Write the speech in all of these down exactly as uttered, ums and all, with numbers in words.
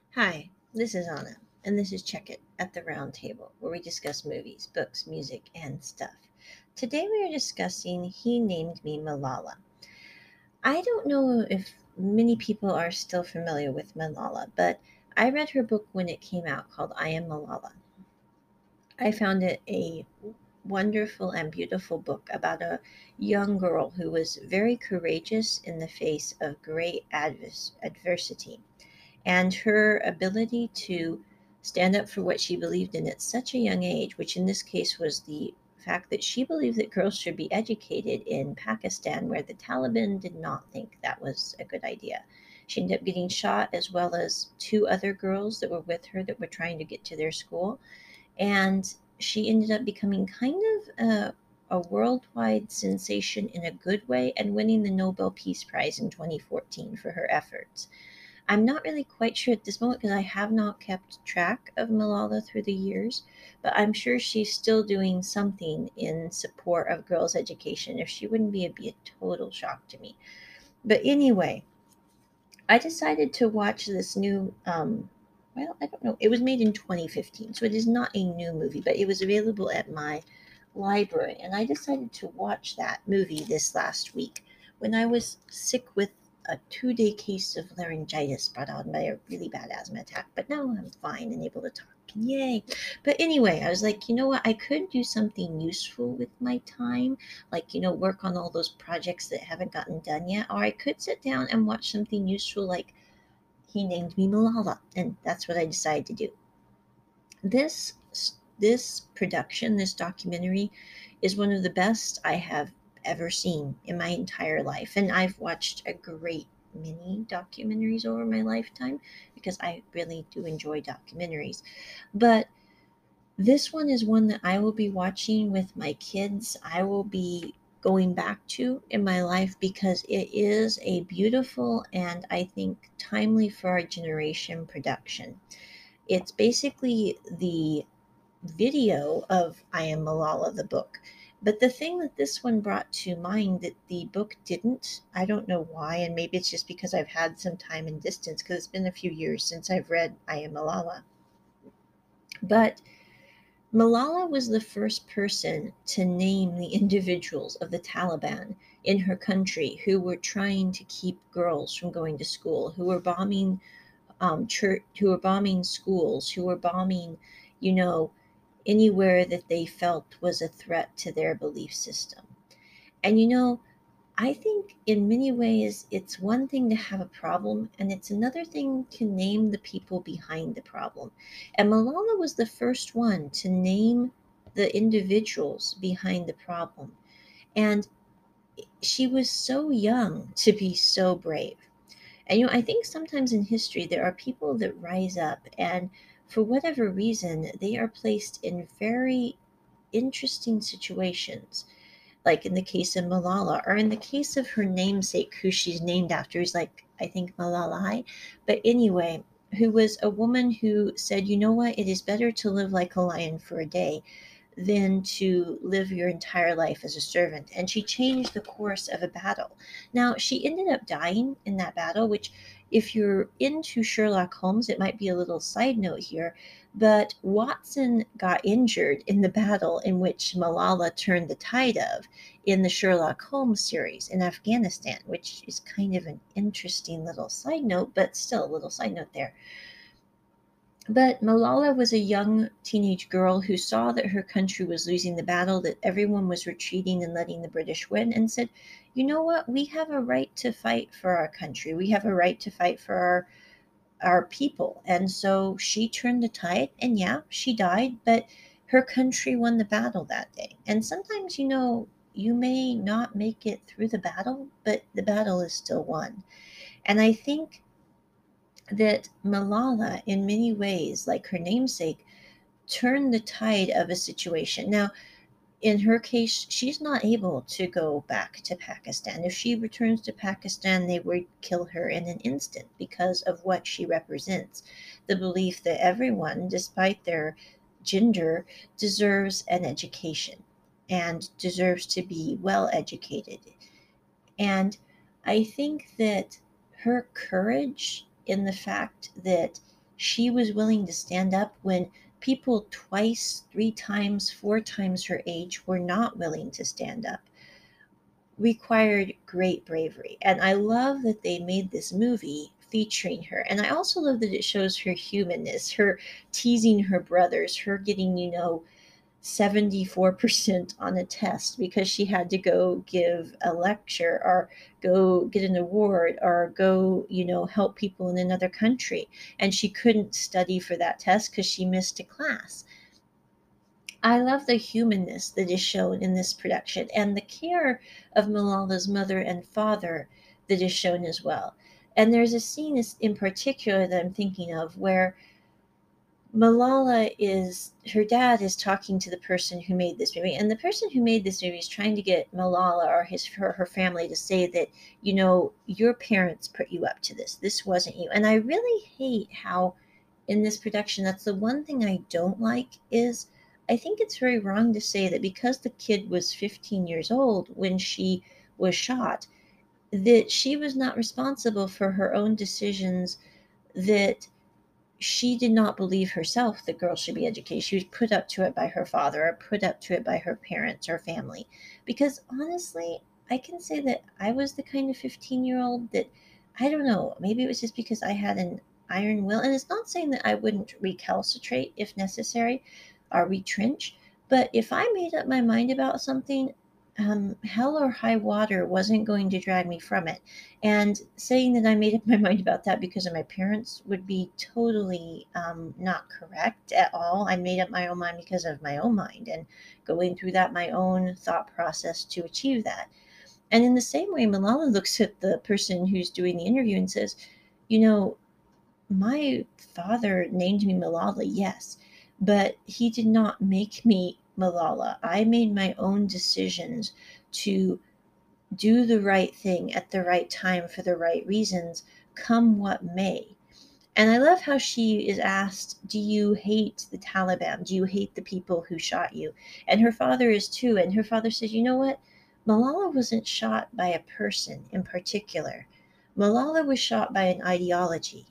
Hi, this is Anna, and this is Check It at the Round Table, where we discuss movies, books, music, and stuff. Today we are discussing He Named Me Malala. I don't know if many people are still familiar with Malala, but I read her book when it came out called I Am Malala. I found it a wonderful and beautiful book about a young girl who was very courageous in the face of great advers- adversity, and her ability to stand up for what she believed in at such a young age, which in this case was the fact that she believed that girls should be educated in Pakistan, where the Taliban did not think that was a good idea. She ended up getting shot, as well as two other girls that were with her that were trying to get to their school. And she ended up becoming kind of a, a worldwide sensation in a good way and winning the Nobel Peace Prize in twenty fourteen for her efforts. I'm not really quite sure at this moment because I have not kept track of Malala through the years, but I'm sure she's still doing something in support of girls' education. If she wouldn't be, it'd be a total shock to me. But anyway, I decided to watch this new, um, well, I don't know, it was made in twenty fifteen, so it is not a new movie, but it was available at my library, and I decided to watch that movie this last week when I was sick with a two day case of laryngitis brought on by a really bad asthma attack. But now I'm fine and able to talk. Yay. But anyway, I was like, you know what? I could do something useful with my time, like, you know, work on all those projects that haven't gotten done yet. Or I could sit down and watch something useful like He Named Me Malala. And that's what I decided to do. This this production, this documentary, is one of the best I have ever seen in my entire life. And I've watched a great many documentaries over my lifetime because I really do enjoy documentaries. But this one is one that I will be watching with my kids. I will be going back to in my life because it is a beautiful and I think timely for our generation production. It's basically the video of I Am Malala, the book. But the thing that this one brought to mind that the book didn't, I don't know why, and maybe it's just because I've had some time and distance because it's been a few years since I've read I Am Malala. But Malala was the first person to name the individuals of the Taliban in her country who were trying to keep girls from going to school, who were bombing um, church, who were bombing schools, who were bombing, you know, anywhere that they felt was a threat to their belief system. And you know, I think in many ways it's one thing to have a problem, and it's another thing to name the people behind the problem. And Malala was the first one to name the individuals behind the problem. And she was so young to be so brave. And you know, I think sometimes in history there are people that rise up and for whatever reason they are placed in very interesting situations, like in the case of Malala, or in the case of her namesake, who she's named after, is like, I think Malalai. But anyway, who was a woman who said, you know what, it is better to live like a lion for a day than to live your entire life as a servant. And she changed the course of a battle. Now, she ended up dying in that battle, which, if you're into Sherlock Holmes, it might be a little side note here. But Watson got injured in the battle in which Malala turned the tide of in the Sherlock Holmes series in Afghanistan, which is kind of an interesting little side note, but still a little side note there. But Malala was a young teenage girl who saw that her country was losing the battle, that everyone was retreating and letting the British win, and said, you know what? We have a right to fight for our country. We have a right to fight for our our people. And so she turned the tide, and yeah, she died, but her country won the battle that day. And sometimes, you know, you may not make it through the battle, but the battle is still won. And I think that Malala, in many ways, like her namesake, turned the tide of a situation. Now, in her case, she's not able to go back to Pakistan. If she returns to Pakistan, they would kill her in an instant because of what she represents, the belief that everyone, despite their gender, deserves an education and deserves to be well educated. And I think that her courage in the fact that she was willing to stand up when people twice, three times, four times her age were not willing to stand up, required great bravery. And I love that they made this movie featuring her. And I also love that it shows her humanness, her teasing her brothers, her getting, you know, seventy-four percent on a test because she had to go give a lecture or go get an award or go, you know, help people in another country. And she couldn't study for that test because she missed a class. I love the humanness that is shown in this production and the care of Malala's mother and father that is shown as well. And there's a scene is- in particular that I'm thinking of where Malala is, her dad is talking to the person who made this movie, and the person who made this movie is trying to get Malala or his her, her family to say that, you know, your parents put you up to this. This wasn't you. And I really hate how in this production, that's the one thing I don't like is I think it's very wrong to say that because the kid was fifteen years old when she was shot, that she was not responsible for her own decisions, that she did not believe herself that girls should be educated. She was put up to it by her father or put up to it by her parents or family. Because honestly, I can say that I was the kind of fifteen year old that, I don't know, maybe it was just because I had an iron will. And it's not saying that I wouldn't recalcitrate if necessary or retrench. But if I made up my mind about something, um, hell or high water wasn't going to drag me from it. And saying that I made up my mind about that because of my parents would be totally um, not correct at all. I made up my own mind because of my own mind and going through that my own thought process to achieve that. And in the same way, Malala looks at the person who's doing the interview and says, you know, my father named me Malala, yes, but he did not make me Malala. I made my own decisions to do the right thing at the right time for the right reasons, come what may. And I love how she is asked, do you hate the Taliban? Do you hate the people who shot you? And her father is too. And her father says, you know what? Malala wasn't shot by a person in particular. Malala was shot by an ideology.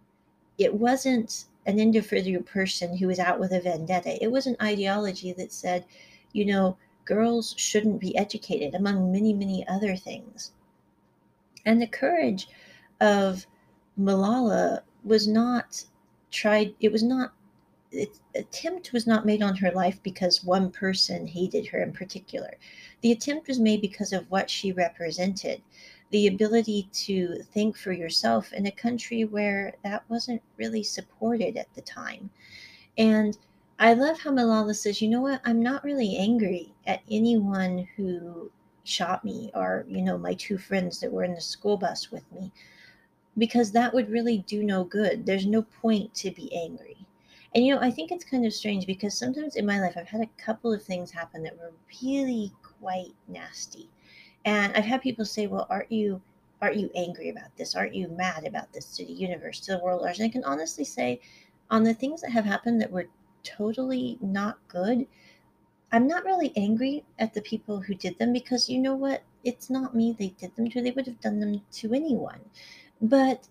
It wasn't an individual person who was out with a vendetta. It was an ideology that said, you know, girls shouldn't be educated, among many, many other things. And the courage of Malala was not tried, it was not, its attempt was not made on her life because one person hated her in particular. The attempt was made because of what she represented, the ability to think for yourself in a country where that wasn't really supported at the time. And I love how Malala says, you know what, I'm not really angry at anyone who shot me or, you know, my two friends that were in the school bus with me, because that would really do no good. There's no point to be angry. And, you know, I think it's kind of strange because sometimes in my life, I've had a couple of things happen that were really quite nasty. And I've had people say, well, aren't you aren't you angry about this? Aren't you mad about this to the universe, to the world? And I can honestly say on the things that have happened that were totally not good, I'm not really angry at the people who did them because you know what? It's not me they did them to. They would have done them to anyone. But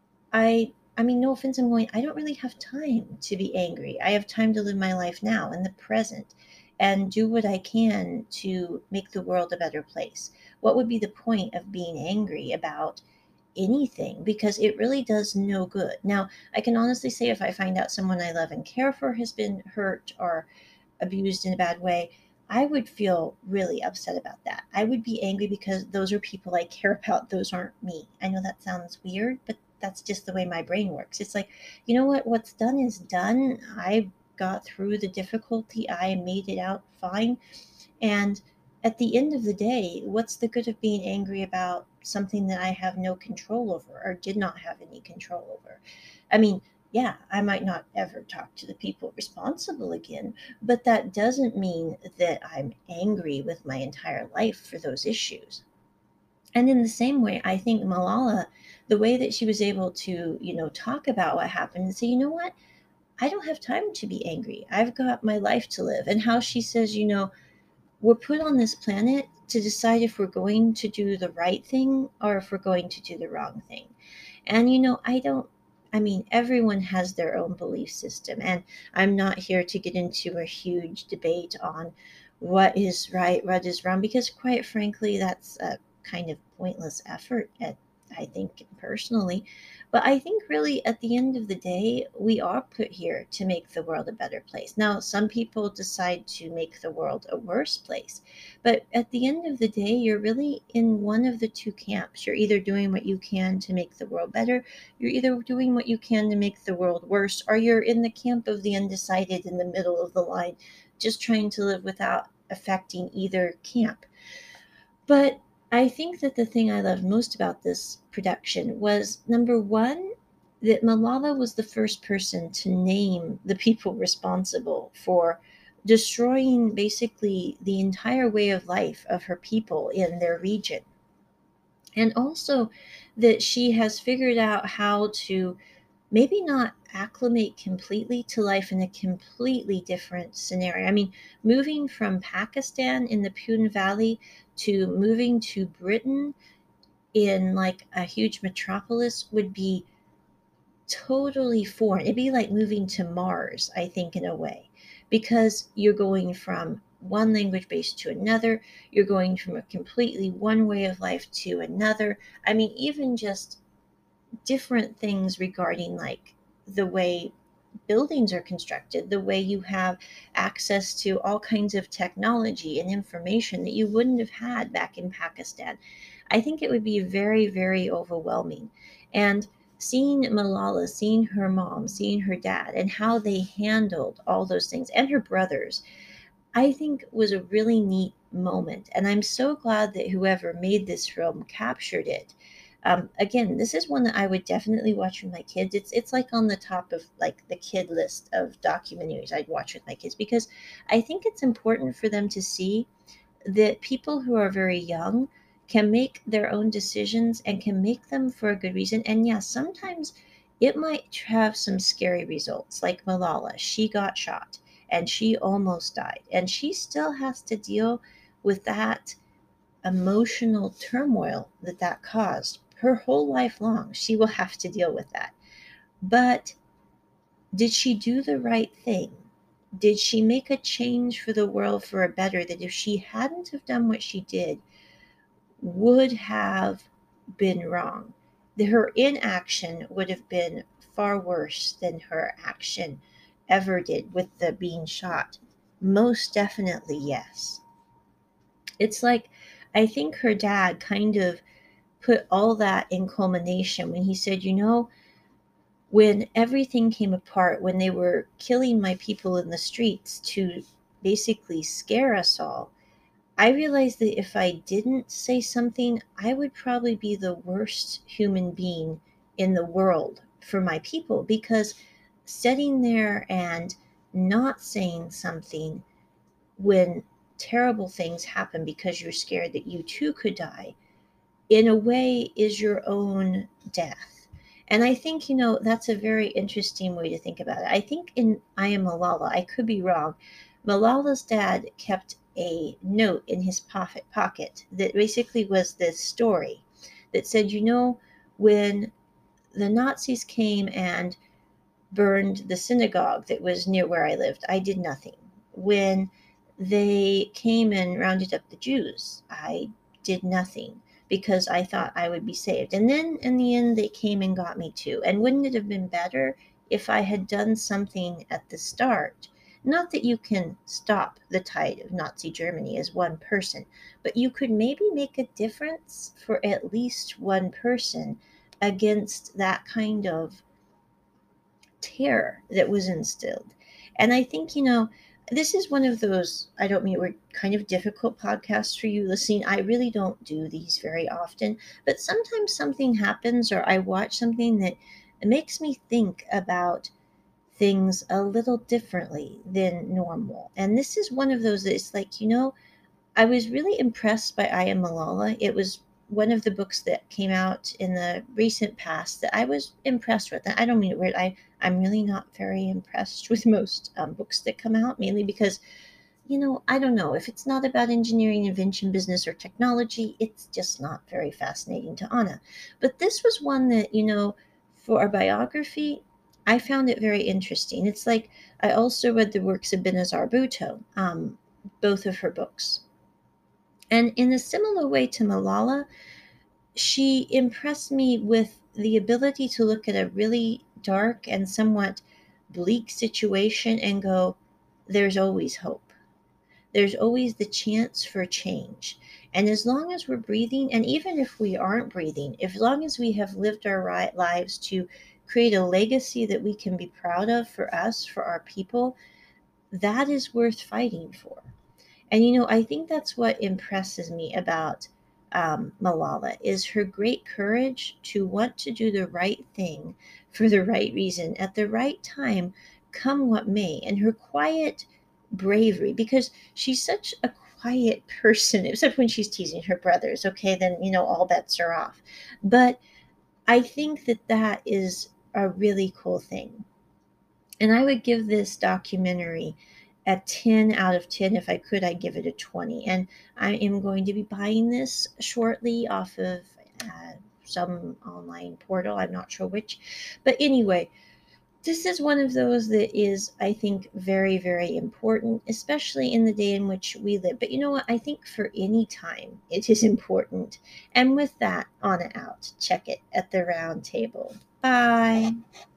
I I mean, no offense, I'm going, I don't really have time to be angry. I have time to live my life now in the present and do what I can to make the world a better place. What would be the point of being angry about anything? Because it really does no good. Now, I can honestly say if I find out someone I love and care for has been hurt or abused in a bad way, I would feel really upset about that. I would be angry because those are people I care about. Those aren't me. I know that sounds weird, but that's just the way my brain works. It's like, you know what? What's done is done. I got through the difficulty. I made it out fine. And at the end of the day, what's the good of being angry about something that I have no control over or did not have any control over? I mean, yeah, I might not ever talk to the people responsible again, but that doesn't mean that I'm angry with my entire life for those issues. And in the same way, I think Malala, the way that she was able to, you know, talk about what happened and say, you know what, I don't have time to be angry. I've got my life to live. And how she says, you know, we're put on this planet to decide if we're going to do the right thing or if we're going to do the wrong thing. And you know, I don't I mean, everyone has their own belief system, and I'm not here to get into a huge debate on what is right, what is wrong, because quite frankly, that's a kind of pointless effort at I think personally. But I think really at the end of the day, we are put here to make the world a better place. Now, some people decide to make the world a worse place, but at the end of the day, you're really in one of the two camps. You're either doing what you can to make the world better, you're either doing what you can to make the world worse, or you're in the camp of the undecided in the middle of the line, just trying to live without affecting either camp. But I think that the thing I loved most about this production was number one, that Malala was the first person to name the people responsible for destroying basically the entire way of life of her people in their region. And also that she has figured out how to maybe not acclimate completely to life in a completely different scenario. I mean, moving from Pakistan in the Pune Valley to moving to Britain in like a huge metropolis would be totally foreign. It'd be like moving to Mars, I think, in a way, because you're going from one language base to another, you're going from a completely one way of life to another. I mean, even just different things regarding like the way buildings are constructed, the way you have access to all kinds of technology and information that you wouldn't have had back in Pakistan. I think it would be very, very overwhelming. And seeing Malala, seeing her mom, seeing her dad, and how they handled all those things, and her brothers, I think was a really neat moment. And I'm so glad that whoever made this film captured it. Um, again, this is one that I would definitely watch with my kids. It's it's like on the top of like the kid list of documentaries I'd watch with my kids, because I think it's important for them to see that people who are very young can make their own decisions and can make them for a good reason. And yes, sometimes it might have some scary results, like Malala. She got shot and she almost died, and she still has to deal with that emotional turmoil that that caused. Her whole life long, she will have to deal with that. But did she do the right thing? Did she make a change for the world for a better, that if she hadn't have done what she did would have been wrong? That her inaction would have been far worse than her action ever did with the being shot? Most definitely, yes. It's like, I think her dad kind of put all that in culmination when he said, you know, when everything came apart, when they were killing my people in the streets to basically scare us all, I realized that if I didn't say something, I would probably be the worst human being in the world for my people, because sitting there and not saying something when terrible things happen because you're scared that you too could die, in a way, is your own death. And I think, you know, that's a very interesting way to think about it. I think in I Am Malala, I could be wrong, Malala's dad kept a note in his pocket, pocket that basically was this story that said, you know, when the Nazis came and burned the synagogue that was near where I lived, I did nothing. When they came and rounded up the Jews, I did nothing, because I thought I would be saved. And then in the end, they came and got me too. And wouldn't it have been better if I had done something at the start? Not that you can stop the tide of Nazi Germany as one person, but you could maybe make a difference for at least one person against that kind of terror that was instilled. And I think, you know, this is one of those, I don't mean we're kind of difficult podcasts for you listening. I really don't do these very often, but sometimes something happens or I watch something that makes me think about things a little differently than normal. And this is one of those that it's like, you know, I was really impressed by I Am Malala. It was one of the books that came out in the recent past that I was impressed with. And I don't mean it weird. I, I'm really not very impressed with most um, books that come out, mainly because, you know, I don't know. If it's not about engineering, invention, business, or technology, it's just not very fascinating to Anna. But this was one that, you know, for our biography, I found it very interesting. It's like I also read the works of Benazir Bhutto, um, both of her books. And in a similar way to Malala, she impressed me with the ability to look at a really dark and somewhat bleak situation and go, there's always hope. There's always the chance for change. And as long as we're breathing, and even if we aren't breathing, as long as we have lived our right lives to create a legacy that we can be proud of for us, for our people, that is worth fighting for. And you know, I think that's what impresses me about um, Malala is her great courage to want to do the right thing for the right reason at the right time, come what may, and her quiet bravery because she's such a quiet person, except when she's teasing her brothers. Okay, then you know all bets are off. But I think that that is a really cool thing. And I would give this documentary a ten out of ten. If I could, I'd give it a twenty. And I am going to be buying this shortly off of uh, some online portal. I'm not sure which. But anyway, this is one of those that is, I think, very, very important, especially in the day in which we live. But you know what? I think for any time it is important. And with that, on and out. Check it at the round table. Bye.